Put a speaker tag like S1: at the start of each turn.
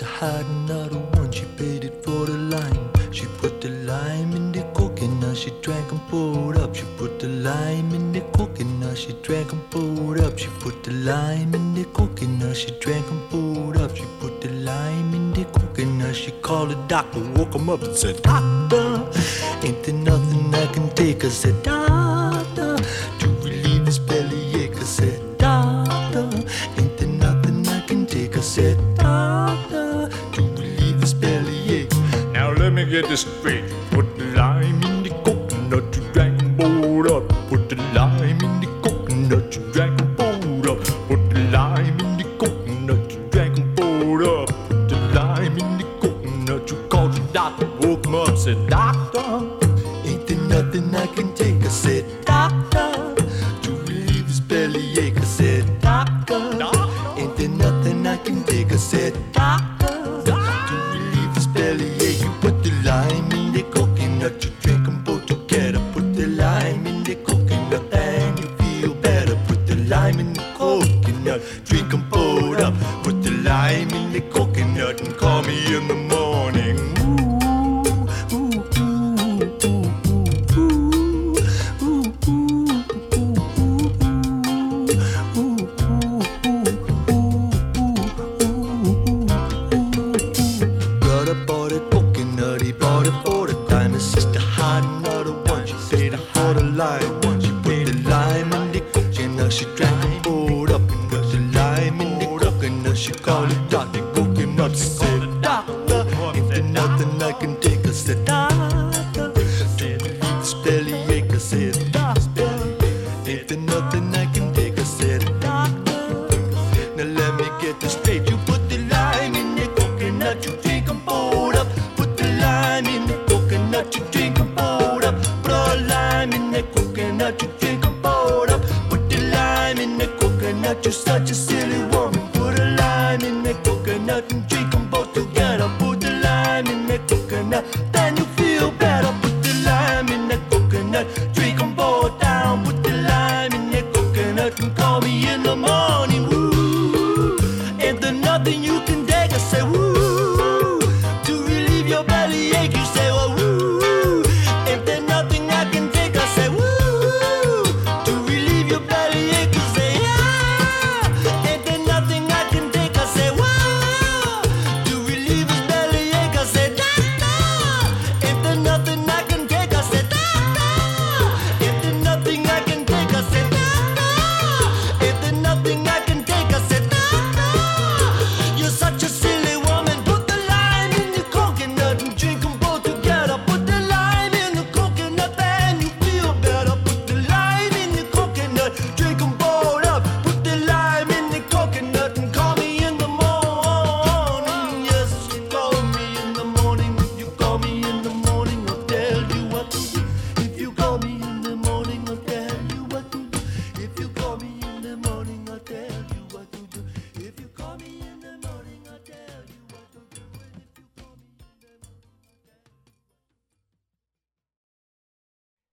S1: sister had another one. She paid it for the lime. She put the lime in the coconut. She drank and poured up. She put the lime in the coconut. She drank and poured up. She put the lime in the coconut. She drank and poured up. She put the lime in the coconut. She called the doctor, woke him up and said, "Doctor, ain't there nothing I can take?" I said, "Doctor, to relieve his bellyache." I said, "Doctor, ain't there nothing I can take?" I said, "Doctor, to relieve his bellyache."
S2: Now let me get this straight. Put the lime in the coconut, you drank and poured up. Put the lime in the coconut, you drank and poured up. Put the lime in the coconut, you drank and poured up. Put the lime in the coconut, you called your doctor, woke him up, said, "Doctor,
S1: ain't there nothing I can take?" I said, "Doctor, to relieve his bellyache." I said, "Doctor, ain't there nothing I can take?" I said, "Doctor, to relieve his bellyache." You put the lime in the coconut, you drink them both together. Put the lime in the coconut and you feel better. Put the lime in the coconut, drink them both up. Put the lime in the coconut and call me in the morning. Brother bought a coconut, he bought it for the time. His sister had another one, she paid for the lime. She put the lime in the coconut, she drank and poured up. And put the lime in the coconut, she called it Dr. Coconut. She said, "Doctor, ain't there nothing I can take?" I said, "Doctor, to relieve this bellyache." I said, "Doctor, ain't there nothing I can take?" I said, "Doctor, now let me get this straight. You put the lime in the coconut, you drink and poured up. Put the lime in the coconut, you drink and poured up. Put a lime in the coconut, you drink and poured up. Put the lime in the coconut, you're such a silly woman. Put a lime in the coconut and drink them both together. Put the lime in the coconut,